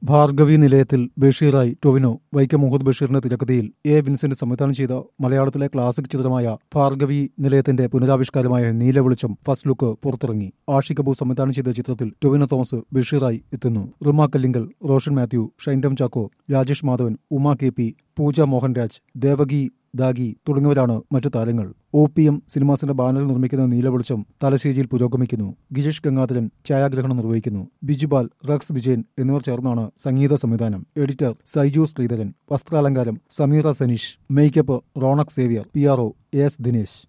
ഭാർഗവി നിലയത്തിൽ ബഷീറായി ടൊവിനോ. വൈക്കം മുഹമ്മദ് ബഷീറിന്റെ തിരക്കഥയിൽ എ വിൻസെന്റ് സംവിധാനം ചെയ്ത മലയാളത്തിലെ ക്ലാസിക് ചിത്രമായ ഭാർഗവി നിലയത്തിന്റെ പുനരാവിഷ്കാരമായ നീലവെളിച്ചം ഫസ്റ്റ് ലുക്ക് പുറത്തിറങ്ങി. ആഷി കപൂർ സംവിധാനം ചെയ്ത ചിത്രത്തിൽ ടൊവിനോ തോമസ് ബഷീറായി എത്തുന്നു. റിമ കല്ലിങ്കൽ, റോഷൻ മാത്യു, ഷൈൻഡം ചാക്കോ, രാജേഷ് മാധവൻ, ഉമ കെ പി, പൂജ മോഹൻരാജ്, ദേവകി ദാഗി തുടങ്ങിയവരാണ് മറ്റു താരങ്ങൾ. OPM സിനിമാസിന്റെ ബാനറിൽ നിർമ്മിക്കുന്ന നീലവെളിച്ചം തലശ്ശേരിയിൽ പുരോഗമിക്കുന്നു. ഗിരീഷ് ഗംഗാധരൻ ഛായാഗ്രഹണം നിർവഹിക്കുന്നു. ബിജുപാൽ, റക്സ് വിജയൻ എന്നിവർ ചേർന്നാണ് സംഗീത സംവിധാനം. എഡിറ്റർ സൈജു ശ്രീധരൻ. വസ്ത്രാലങ്കാരം Sameera Saneesh. Makeup Ronex Xavier. PRO AS Dinesh.